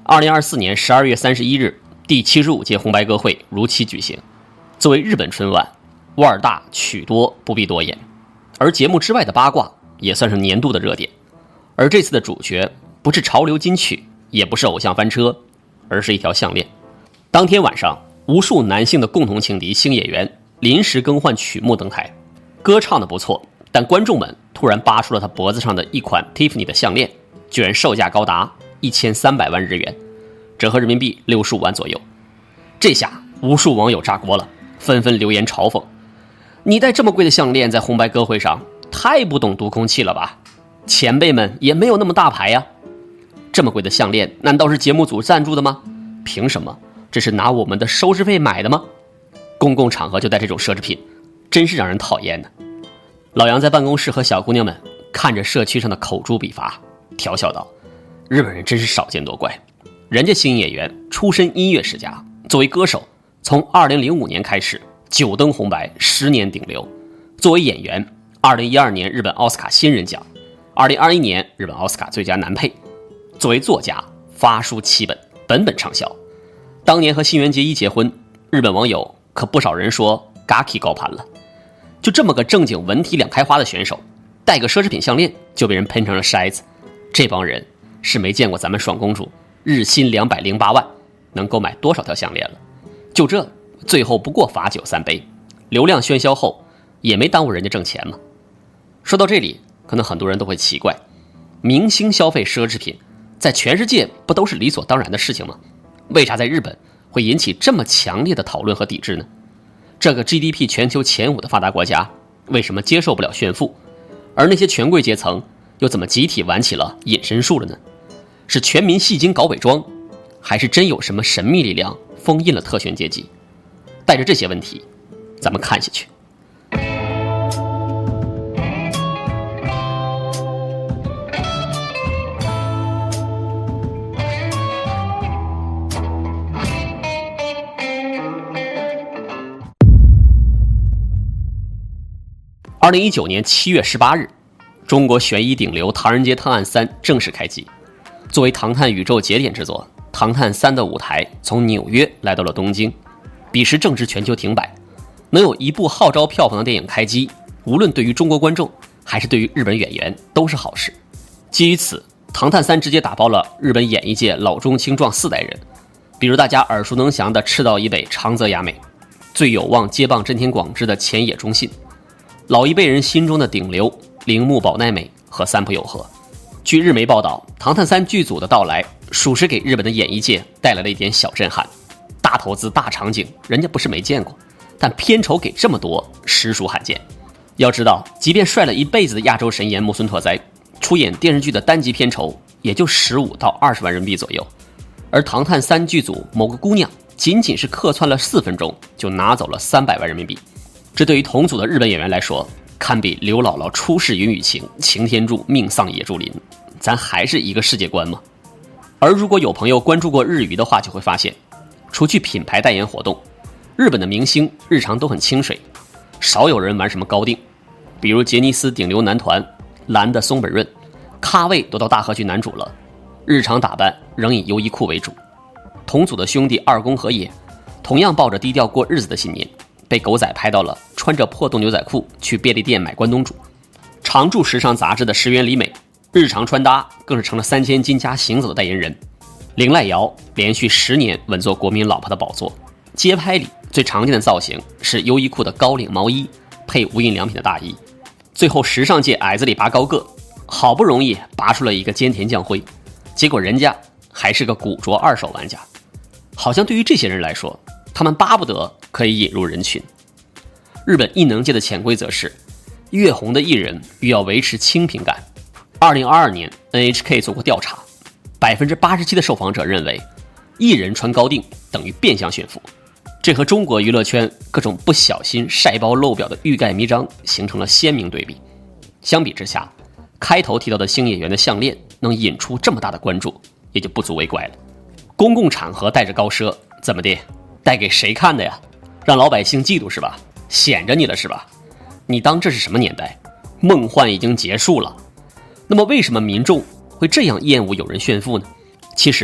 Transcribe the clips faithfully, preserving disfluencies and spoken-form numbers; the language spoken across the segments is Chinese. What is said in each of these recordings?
二零二四年十二月三十一日，第七十五届红白歌会如期举行。作为日本春晚，腕大曲多不必多言，而节目之外的八卦也算是年度的热点。而这次的主角不是潮流金曲，也不是偶像翻车，而是一条项链。当天晚上，无数男性的共同情敌星野源临时更换曲目登台，歌唱得不错，但观众们突然扒出了他脖子上的一款 Tiffany 的项链，居然售价高达一千三百万日元，折合人民币六十五万左右。这下无数网友炸锅了，纷纷留言嘲讽：你戴这么贵的项链在红白歌会上，太不懂读空气了吧？前辈们也没有那么大牌呀！这么贵的项链难道是节目组赞助的吗？凭什么？这是拿我们的收视费买的吗？公共场合就戴这种奢侈品，真是让人讨厌呢。老杨在办公室和小姑娘们看着社区上的口诛笔伐，调笑道：日本人真是少见多怪，人家星野源出身音乐世家，作为歌手从二零零五年开始九登红白，十年顶流。作为演员，二零一二年日本奥斯卡新人奖，二零二一年日本奥斯卡最佳男配。作为作家，发书七本，本本畅销。当年和新垣结衣结婚，日本网友可不少人说 Gaki 高攀了。就这么个正经文体两开花的选手，戴个奢侈品项链就被人喷成了筛子。这帮人是没见过咱们爽公主日薪两百零八万能够买多少条项链了。就这，最后不过罚酒三杯，流量喧嚣后也没耽误人家挣钱嘛。说到这里，可能很多人都会奇怪，明星消费奢侈品在全世界不都是理所当然的事情吗？为啥在日本会引起这么强烈的讨论和抵制呢？这个 G D P 全球前五的发达国家为什么接受不了炫富？而那些权贵阶层又怎么集体玩起了隐身术了呢？是全民戏精搞伪装，还是真有什么神秘力量封印了特权阶级？带着这些问题，咱们看下去。二零一九年七月十八日，中国悬疑顶流《唐人街探案三》正式开机。作为唐探宇宙节点之作，《唐探三》的舞台从纽约来到了东京。彼时正值全球停摆，能有一部号召票房的电影开机，无论对于中国观众还是对于日本演员都是好事。基于此，《唐探三》直接打包了日本演艺界老中青壮四代人，比如大家耳熟能详的赤道以北长泽雅美，最有望接棒真田广之的前野忠信，老一辈人心中的顶流铃木保奈美和三浦友和。据日媒报道，《唐探三》剧组的到来属实给日本的演艺界带来了一点小震撼。大投资大场景人家不是没见过，但片酬给这么多实属罕见。要知道，即便帅了一辈子的亚洲神颜木村拓哉出演电视剧的单集片酬也就十五到二十万人民币左右，而《唐探三》剧组某个姑娘仅仅是客串了四分钟就拿走了三百万人民币，这对于同组的日本演员来说，堪比刘姥姥出世云雨情，擎天柱命丧野猪林。咱还是一个世界观吗？而如果有朋友关注过日娱的话，就会发现，除去品牌代言活动，日本的明星日常都很清水，少有人玩什么高定。比如杰尼斯顶流男团蓝的松本润，咖位都到大河剧男主了，日常打扮仍以优衣库为主。同组的兄弟二宫和也同样抱着低调过日子的信念，被狗仔拍到了穿着破洞牛仔裤去便利店买关东煮。常驻时尚杂志的石原里美，日常穿搭更是成了三千金家行走的代言人。林濑遥连续十年稳坐国民老婆的宝座，街拍里最常见的造型是优衣库的高领毛衣配无印良品的大衣。最后时尚界矮子里拔高个，好不容易拔出了一个菅田将晖，结果人家还是个古着二手玩家。好像对于这些人来说，他们巴不得可以引入人群。日本艺能界的潜规则是，越红的艺人越要维持清贫感。二零二二年 N H K 做过调查， 百分之八十七 的受访者认为艺人穿高定等于变相炫富，这和中国娱乐圈各种不小心晒包露表的欲盖弥彰形成了鲜明对比。相比之下，开头提到的星野源的项链能引出这么大的关注，也就不足为怪了。公共场合带着高奢，怎么的？带给谁看的呀？让老百姓嫉妒是吧？显着你了是吧？你当这是什么年代？梦幻已经结束了。那么为什么民众会这样厌恶有人炫富呢？其实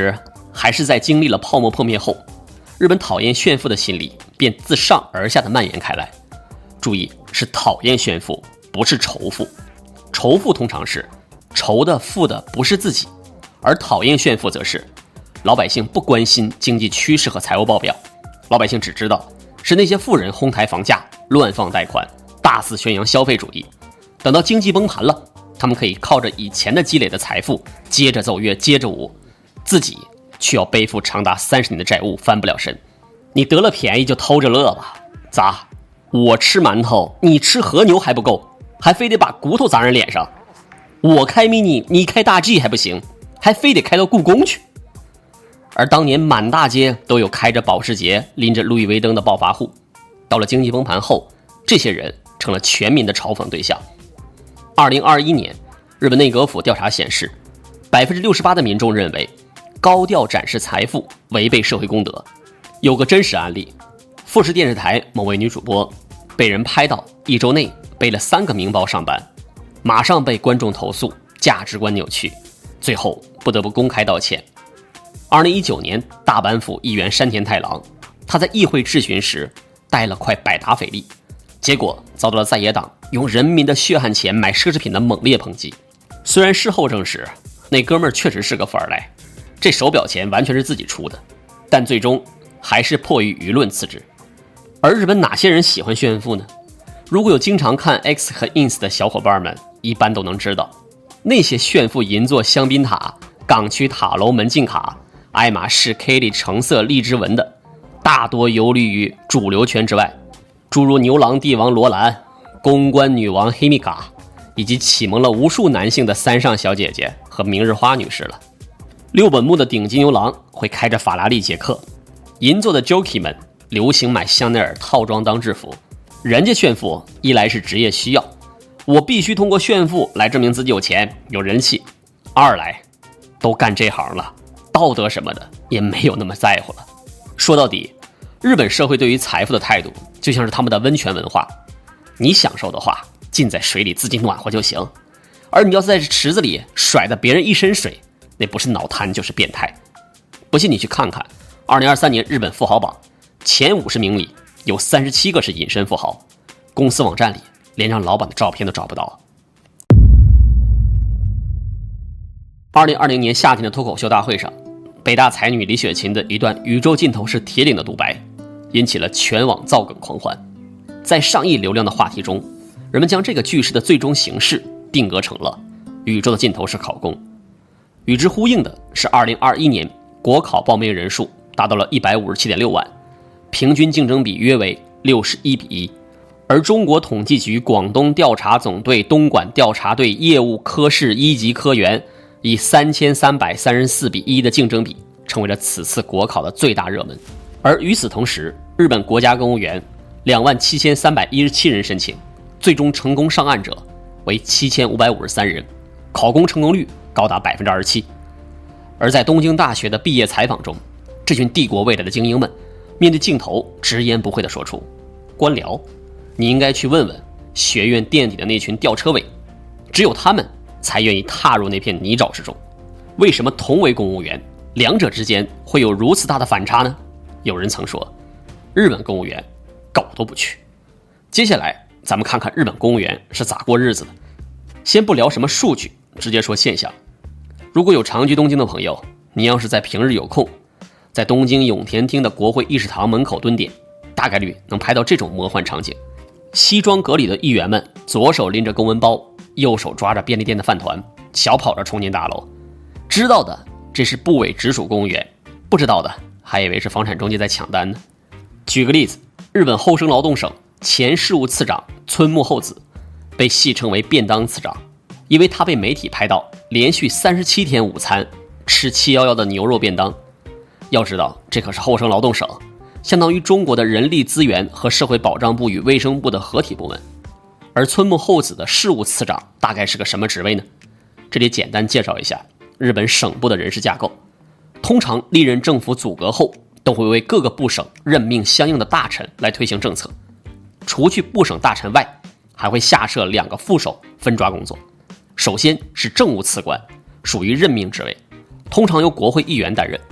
还是在经历了泡沫破灭后，日本讨厌炫富的心理便自上而下的蔓延开来。注意，是讨厌炫富，不是仇富。仇富通常是仇的富的不是自己，而讨厌炫富则是老百姓不关心经济趋势和财务报表，老百姓只知道是那些富人哄抬房价、乱放贷款、大肆宣扬消费主义。等到经济崩盘了，他们可以靠着以前的积累的财富接着奏乐接着舞，自己却要背负长达三十年的债务翻不了身。你得了便宜就偷着乐吧，咋？我吃馒头你吃和牛还不够，还非得把骨头砸人脸上？我开 mini 你开大 G 还不行，还非得开到故宫去？而当年满大街都有开着保时捷拎着路易威登的暴发户，到了经济崩盘后，这些人成了全民的嘲讽对象。二零二一年日本内阁府调查显示， 百分之六十八 的民众认为高调展示财富违背社会公德。有个真实案例，富士电视台某位女主播被人拍到一周内背了三个名包上班，马上被观众投诉价值观扭曲，最后不得不公开道歉。二零一九年大阪府议员山田太郎，他在议会质询时带了块百达翡丽，结果遭到了在野党用人民的血汗钱买奢侈品的猛烈抨击。虽然事后证实那哥们儿确实是个富二代，这手表钱完全是自己出的，但最终还是迫于舆论辞职。而日本哪些人喜欢炫富呢？如果有经常看 X 和 Ins 的小伙伴们，一般都能知道，那些炫富银座香槟塔、港区塔楼门禁卡、爱马仕 K 里橙色荔枝纹的，大多游离于主流圈之外，诸如牛郎帝王罗兰、公关女王黑米卡，以及启蒙了无数男性的三上小姐姐和明日花女士了。六本木的顶级牛郎会开着法拉利捷克，银座的 Jockey 们流行买香奈儿套装当制服。人家炫富，一来是职业需要，我必须通过炫富来证明自己有钱有人气；二来都干这行了，道德什么的也没有那么在乎了。说到底，日本社会对于财富的态度就像是他们的温泉文化，你享受的话浸在水里自己暖和就行，而你要是在池子里甩的别人一身水，那不是脑瘫就是变态。不信你去看看二零二三年日本富豪榜前五十名里有三十七个是隐身富豪，公司网站里连让老板的照片都找不到。二零二零年夏天的脱口秀大会上，北大才女李雪琴的一段宇宙尽头是铁岭的独白引起了全网造梗狂欢。在上亿流量的话题中，人们将这个句式的最终形式定格成了宇宙的尽头是考公。与之呼应的是二零二一年国考报名人数达到了一百五十七点六万，平均竞争比约为六十一比一，而中国统计局广东调查总队东莞调查队业务科室一级科员以三千三百三十四比一的竞争比成为了此次国考的最大热门。而与此同时，日本国家公务员两万七千三百一十七人申请，最终成功上岸者为七千五百五十三人，考公成功率高达 百分之二十七。 而在东京大学的毕业采访中，这群帝国未来的精英们面对镜头直言不讳地说出，官僚，你应该去问问学院垫底的那群吊车尾，只有他们才愿意踏入那片泥沼之中。为什么同为公务员，两者之间会有如此大的反差呢？有人曾说，日本公务员狗都不去。接下来咱们看看日本公务员是咋过日子的。先不聊什么数据，直接说现象。如果有常居东京的朋友，你要是在平日有空，在东京永田町的国会议事堂门口蹲点，大概率能拍到这种魔幻场景。西装革履的议员们左手拎着公文包，右手抓着便利店的饭团，小跑着冲进大楼。知道的这是部委直属公务员，不知道的还以为是房产中介在抢单呢。举个例子，日本厚生劳动省前事务次长村木厚子被戏称为便当次长，因为他被媒体拍到连续三十七天午餐吃七一一的牛肉便当。要知道，这可是厚生劳动省，相当于中国的人力资源和社会保障部与卫生部的合体部门。而村木厚子的事务次长大概是个什么职位呢？这里简单介绍一下日本省部的人事架构。通常历任政府组阁后，都会为各个部省任命相应的大臣来推行政策。除去部省大臣外，还会下设两个副手分抓工作。首先是政务次官，属于任命职位，通常由国会议员担任。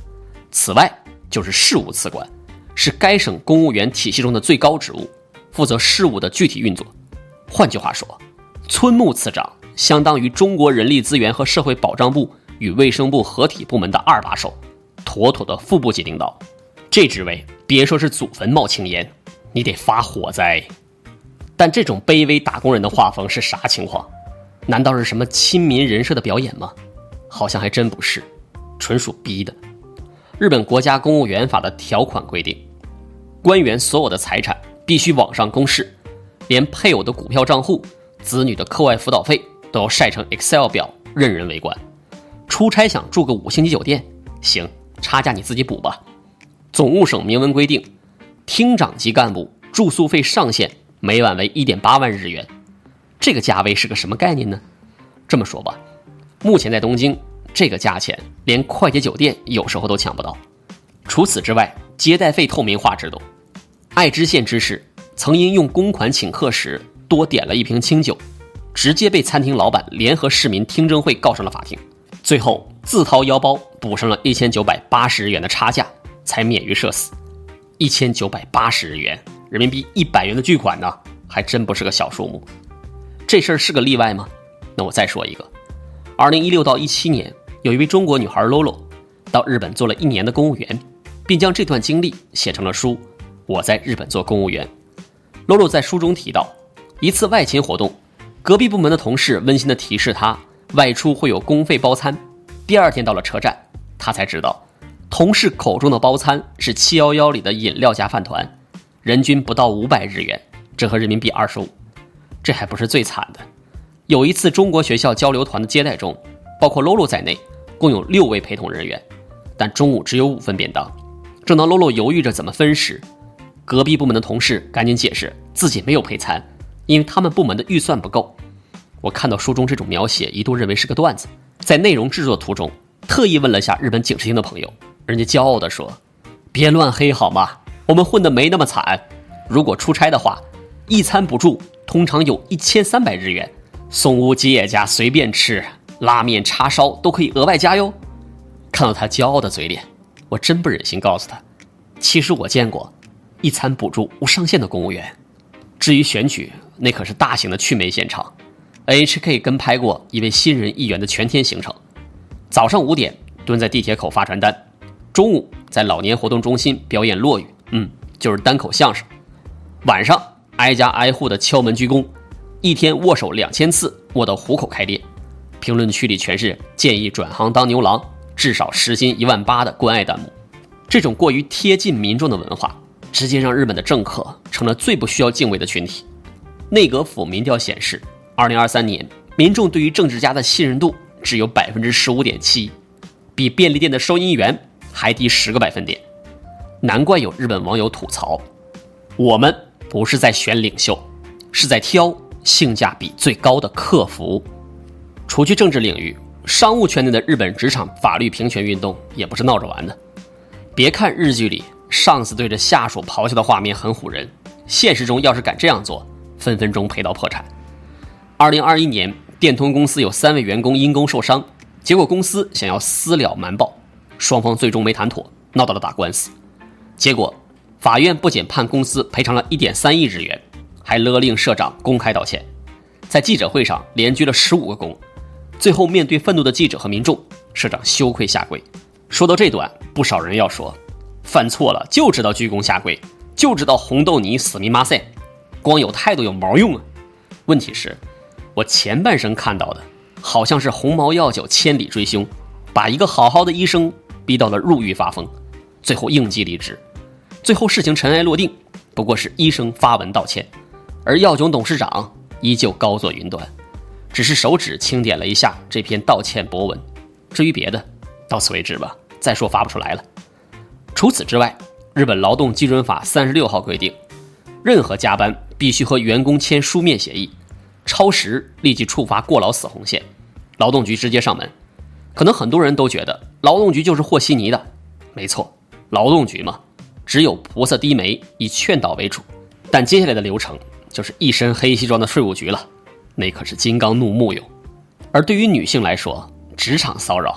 此外就是事务次官，是该省公务员体系中的最高职务，负责事务的具体运作。换句话说，村牧次长相当于中国人力资源和社会保障部与卫生部合体部门的二把手，妥妥的副部级领导。这职位别说是祖坟冒青烟，你得发火灾。但这种卑微打工人的画风是啥情况？难道是什么亲民人设的表演吗？好像还真不是，纯属逼的。日本国家公务员法的条款规定，官员所有的财产必须网上公示，连配偶的股票账户、子女的课外辅导费都要晒成 Excel 表，任人围观。出差想住个五星级酒店，行，差价你自己补吧。总务省明文规定，厅长级干部住宿费上限每晚为 一点八万日元。这个价位是个什么概念呢？这么说吧，目前在东京，这个价钱连快捷酒店有时候都抢不到。除此之外，接待费透明化制度。爱知县知事曾因用公款请客时多点了一瓶清酒，直接被餐厅老板联合市民听证会告上了法庭，最后自掏腰包补上了一千九百八十日元的差价，才免于社死。一千九百八十日元，人民币一百元的巨款呢，还真不是个小数目。这事儿是个例外吗？那我再说一个。二零一六到一七年，有一位中国女孩 Lolo 到日本做了一年的公务员，并将这段经历写成了书《我在日本做公务员》。Lolo 在书中提到，一次外勤活动，隔壁部门的同事温馨地提示他，外出会有公费包餐。第二天到了车站，他才知道，同事口中的包餐是七一一里的饮料加饭团，人均不到五百日元，折合人民币二十五。这还不是最惨的，有一次中国学校交流团的接待中，包括 Lolo 在内，共有六位陪同人员，但中午只有五份便当。正当 Lolo 犹豫着怎么分时，隔壁部门的同事赶紧解释自己没有配餐，因为他们部门的预算不够。我看到书中这种描写，一度认为是个段子，在内容制作途中特意问了下日本警视厅的朋友，人家骄傲地说，别乱黑好吗？我们混得没那么惨，如果出差的话，一餐补助通常有一千三百日元，松屋吉野家随便吃，拉面叉烧都可以额外加哟。看到他骄傲的嘴脸，我真不忍心告诉他，其实我见过一餐补助无上限的公务员。至于选举，那可是大型的祛魅现场， N H K 跟拍过一位新人议员的全天行程。早上五点蹲在地铁口发传单，中午在老年活动中心表演落语，嗯，就是单口相声。晚上挨家挨户的敲门鞠躬，一天握手两千次，握到虎口开裂。评论区里全是建议转行当牛郎，至少时薪一万八的关爱弹幕。这种过于贴近民众的文化，直接让日本的政客成了最不需要敬畏的群体。内阁府民调显示，二零二三年民众对于政治家的信任度只有 百分之十五点七， 比便利店的收银员还低十个百分点。难怪有日本网友吐槽，我们不是在选领袖，是在挑性价比最高的客服。除去政治领域，商务圈内的日本职场法律平权运动也不是闹着玩的。别看日剧里上司对着下属咆哮的画面很唬人，现实中要是敢这样做，分分钟赔到破产。二零二一年，电通公司有三位员工因公受伤，结果公司想要私了瞒报，双方最终没谈妥，闹到了打官司。结果法院不仅判公司赔偿了 一点三亿日元，还勒令社长公开道歉。在记者会上连鞠了十五个躬，最后面对愤怒的记者和民众，社长羞愧下跪。说到这段，不少人要说，犯错了就知道鞠躬下跪，就知道红豆泥死密马赛，光有态度有毛用啊。问题是，我前半生看到的好像是鸿茅药酒千里追凶，把一个好好的医生逼到了入狱发疯，最后应激离职。最后事情尘埃落定，不过是医生发文道歉，而药炯董事长依旧高坐云端，只是手指轻点了一下这篇道歉博文。至于别的，到此为止吧，再说发不出来了。除此之外，日本劳动基准法三十六号规定，任何加班必须和员工签书面协议，超时立即触发过劳死红线，劳动局直接上门。可能很多人都觉得劳动局就是和稀泥的，没错，劳动局嘛，只有菩萨低眉，以劝导为主。但接下来的流程就是一身黑西装的税务局了，那可是金刚怒目哟。而对于女性来说，职场骚扰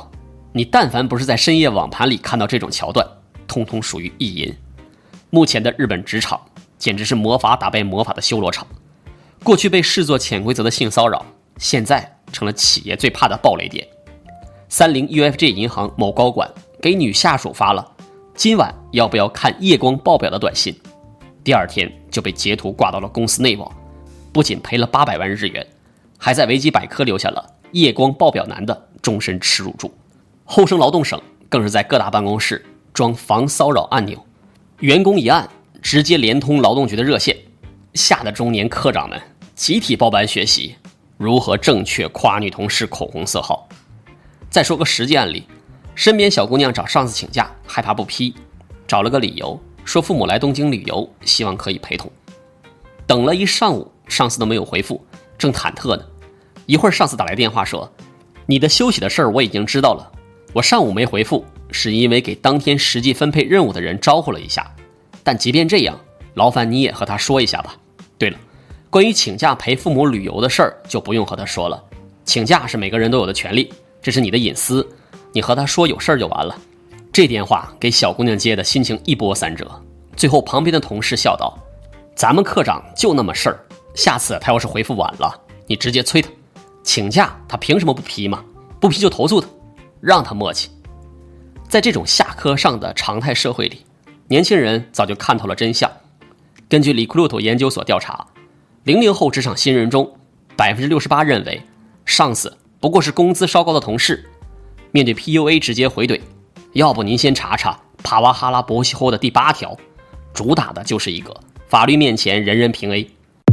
你但凡不是在深夜网盘里看到这种桥段，通通属于意淫。目前的日本职场简直是魔法打败魔法的修罗场，过去被视作潜规则的性骚扰，现在成了企业最怕的暴雷点。三菱 U F J 银行某高管给女下属发了今晚要不要看夜光报表的短信，第二天就被截图挂到了公司内网，不仅赔了八百万日元，还在维基百科留下了夜光报表男的终身耻辱柱。厚生劳动省更是在各大办公室装防骚扰按钮，员工一按直接连通劳动局的热线，吓得中年科长们集体报班学习如何正确夸女同事口红色号。再说个实际案例，身边小姑娘找上司请假，害怕不批，找了个理由说父母来东京旅游，希望可以陪同。等了一上午，上司都没有回复，正忐忑呢。一会儿上司打来电话说，你的休息的事儿我已经知道了，我上午没回复是因为给当天实际分配任务的人招呼了一下，但即便这样，劳烦你也和他说一下吧。对了，关于请假陪父母旅游的事儿就不用和他说了，请假是每个人都有的权利，这是你的隐私，你和他说有事儿就完了。这电话给小姑娘接的心情一波三折，最后旁边的同事笑道，咱们科长就那么事儿，下次他要是回复晚了，你直接催他，请假他凭什么不批嘛？不批就投诉他，让他磨叽。在这种下课上的常态社会里，年轻人早就看透了真相。根据 Recruit 研究所调查，零零后职场新人中 百分之六十八 认为上司不过是工资稍高的同事。面对 P U A 直接回怼，要不您先查查帕瓦哈拉博西后的第八条，主打的就是一个法律面前人人平 A。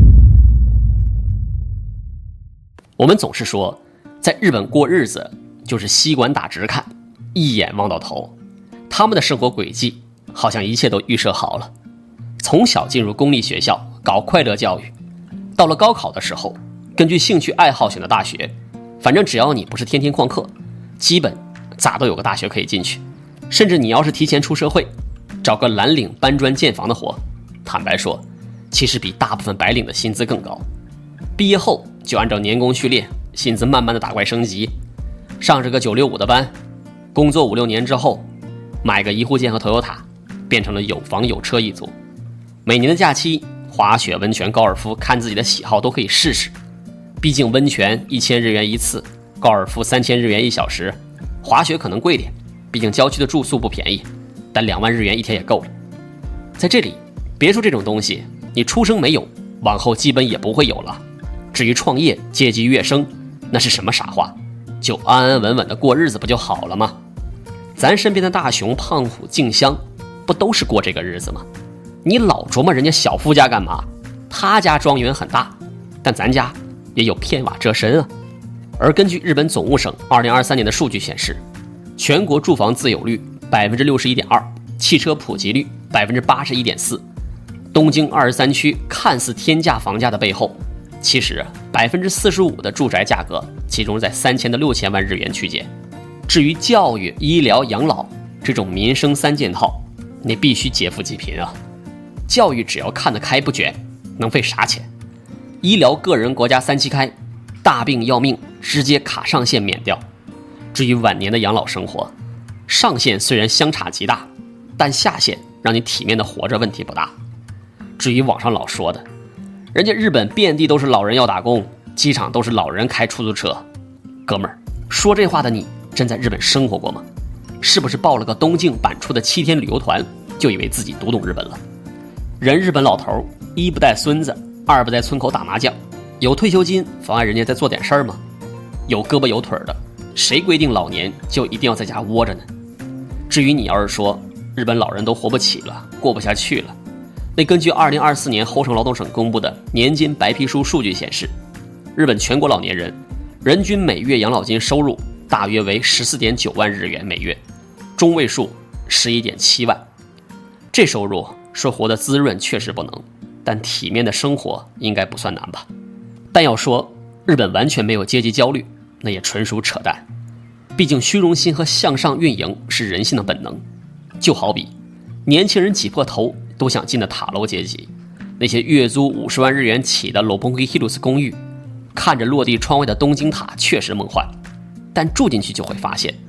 我们总是说在日本过日子就是吸管打直看，一眼望到头，他们的生活轨迹好像一切都预设好了，从小进入公立学校搞快乐教育，到了高考的时候根据兴趣爱好选的大学，反正只要你不是天天旷课，基本咋都有个大学可以进去。甚至你要是提前出社会，找个蓝领搬砖建房的活，坦白说其实比大部分白领的薪资更高。毕业后就按照年功序列，薪资慢慢的打怪升级，上这个九六五的班，工作五六年之后买个一户建和 Toyota， 变成了有房有车一族。每年的假期，滑雪、温泉、高尔夫看自己的喜好都可以试试，毕竟温泉一千日元一次，高尔夫三千日元一小时，滑雪可能贵点，毕竟郊区的住宿不便宜，但两万日元一天也够了。在这里，别说这种东西，你出生没有，往后基本也不会有了。至于创业、阶级跃升，那是什么傻话？就安安稳稳的过日子不就好了吗？咱身边的大熊、胖虎、静香，不都是过这个日子吗？你老琢磨人家小夫家干嘛？他家庄园很大，但咱家也有片瓦遮身啊。而根据日本总务省二零二三年的数据显示，全国住房自有率 百分之六十一点二， 汽车普及率 百分之八十一点四。 东京二十三区看似天价房价的背后，其实 百分之四十五 的住宅价格集中在三千到六千万日元区间。至于教育、医疗、养老这种民生三件套，你必须劫富济贫啊。教育只要看得开不卷，能费啥钱？医疗个人国家三七开，大病要命直接卡上限免掉。至于晚年的养老生活，上限虽然相差极大，但下限让你体面的活着问题不大。至于网上老说的人家日本遍地都是老人要打工，机场都是老人开出租车，哥们儿，说这话的你真在日本生活过吗？是不是报了个东京版出的七天旅游团就以为自己读懂日本了？人日本老头一不带孙子，二不在村口打麻将，有退休金妨碍人家再做点事儿吗？有胳膊有腿的，谁规定老年就一定要在家窝着呢？至于你要是说日本老人都活不起了，过不下去了，那根据二零二四年厚生劳动省公布的年金白皮书数据显示，日本全国老年人人均每月养老金收入大约为 十四点九万日元每月，中位数 十一点七万。这收入说活得滋润确实不能，但体面的生活应该不算难吧。但要说日本完全没有阶级焦虑，那也纯属扯淡。毕竟虚荣心和向上运营是人性的本能，就好比年轻人挤破头都想进的塔楼阶级，那些月租五十万日元起的 Roppongi Hills 公寓，看着落地窗外的东京塔确实梦幻，但住进去就会发现，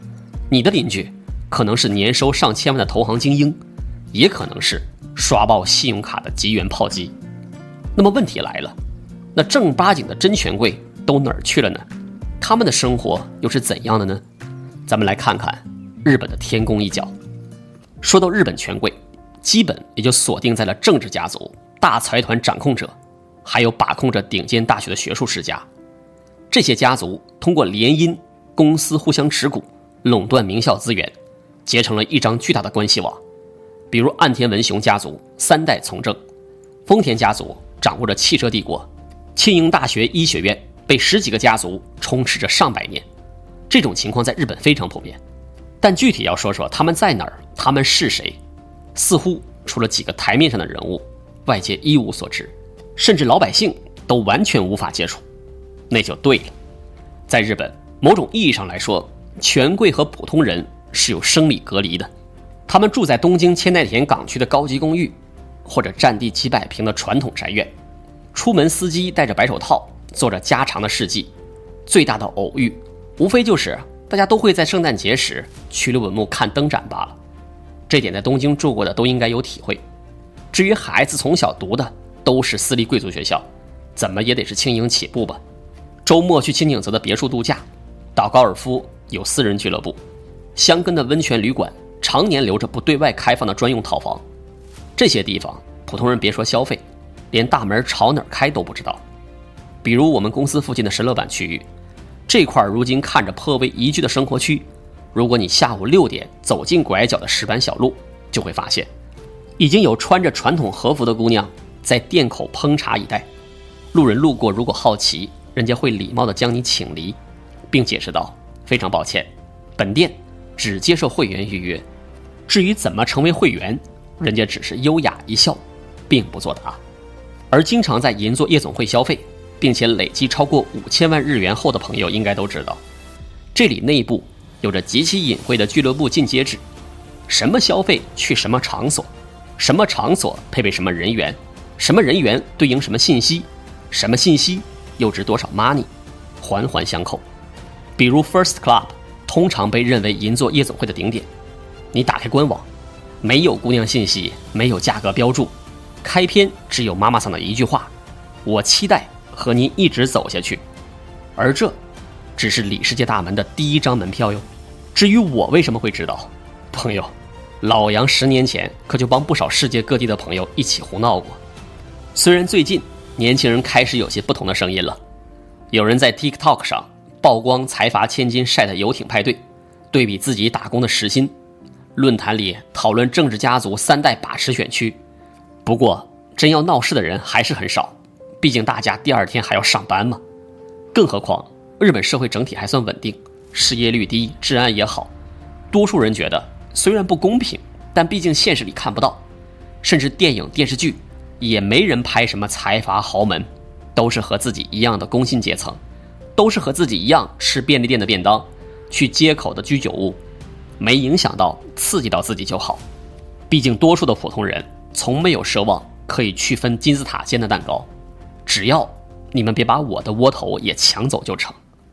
你的邻居可能是年收上千万的投行精英，也可能是刷爆信用卡的级员炮击。那么问题来了，那正儿八经的真权贵都哪儿去了呢？他们的生活又是怎样的呢？咱们来看看日本的天宫一角。说到日本权贵，基本也就锁定在了政治家族、大财团掌控者，还有把控着顶尖大学的学术世家。这些家族通过联姻、公司互相持股，垄断名校资源，结成了一张巨大的关系网。比如岸田文雄家族三代从政，丰田家族掌握着汽车帝国，庆应大学医学院被十几个家族充斥着上百年。这种情况在日本非常普遍，但具体要说说他们在哪儿，他们是谁，似乎除了几个台面上的人物，外界一无所知，甚至老百姓都完全无法接触。那就对了，在日本，某种意义上来说，权贵和普通人是有生理隔离的。他们住在东京千代田港区的高级公寓，或者占地几百平的传统宅院。出门司机戴着白手套，做着家常的事迹。最大的偶遇，无非就是大家都会在圣诞节时去六本木看灯展罢了。这点在东京住过的都应该有体会。至于孩子从小读的都是私立贵族学校，怎么也得是庆应起步吧。周末去青井泽的别墅度假，打高尔夫有私人俱乐部，箱根的温泉旅馆常年留着不对外开放的专用套房。这些地方普通人别说消费，连大门朝哪儿开都不知道。比如我们公司附近的神乐坂区域，这块如今看着颇为宜居的生活区，如果你下午六点走进拐角的石板小路，就会发现已经有穿着传统和服的姑娘在店口烹茶以待。路人路过如果好奇，人家会礼貌地将你请离，并解释道：非常抱歉，本店只接受会员预约，至于怎么成为会员，人家只是优雅一笑，并不作答。而经常在银座夜总会消费并且累积超过五千万日元后的朋友应该都知道，这里内部有着极其隐晦的俱乐部进阶制，什么消费去什么场所，什么场所配备什么人员，什么人员对应什么信息，什么信息又值多少 money， 环环相扣。比如 First Club 通常被认为银座夜总会的顶点，你打开官网，没有姑娘信息，没有价格标注，开篇只有妈妈桑的一句话：我期待和您一直走下去。而这只是里世界大门的第一张门票哟。至于我为什么会知道，朋友，老杨十年前可就帮不少世界各地的朋友一起胡闹过。虽然最近年轻人开始有些不同的声音了，有人在 TikTok 上曝光财阀千金晒的游艇派对，对比自己打工的时薪，论坛里讨论政治家族三代把持选区。不过真要闹事的人还是很少，毕竟大家第二天还要上班嘛。更何况日本社会整体还算稳定，失业率低，治安也好。多数人觉得虽然不公平，但毕竟现实里看不到，甚至电影电视剧也没人拍什么财阀豪门，都是和自己一样的工薪阶层，都是和自己一样吃便利店的便当，去街口的居酒屋，没影响到刺激到自己就好。毕竟多数的普通人从没有奢望可以区分金字塔尖的蛋糕，只要你们别把我的窝头也抢走就成。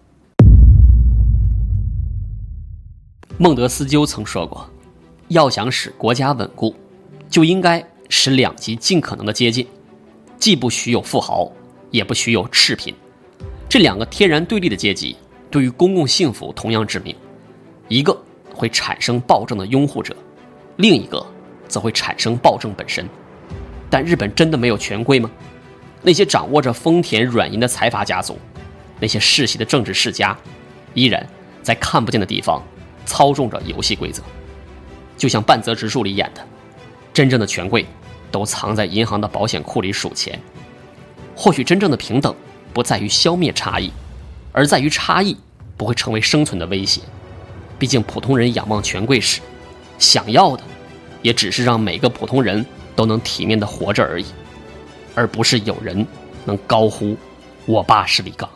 孟德斯鸠曾说过，要想使国家稳固，就应该使两极尽可能的接近，既不许有富豪，也不许有赤贫。这两个天然对立的阶级对于公共幸福同样致命，一个会产生暴政的拥护者，另一个则会产生暴政本身。但日本真的没有权贵吗？那些掌握着丰田软银的财阀家族，那些世袭的政治世家，依然在看不见的地方操纵着游戏规则。就像半泽直树里演的，真正的权贵都藏在银行的保险库里数钱。或许真正的平等不在于消灭差异，而在于差异不会成为生存的威胁。毕竟普通人仰望权贵时，想要的也只是让每个普通人都能体面地活着而已，而不是有人能高呼我爸是李刚。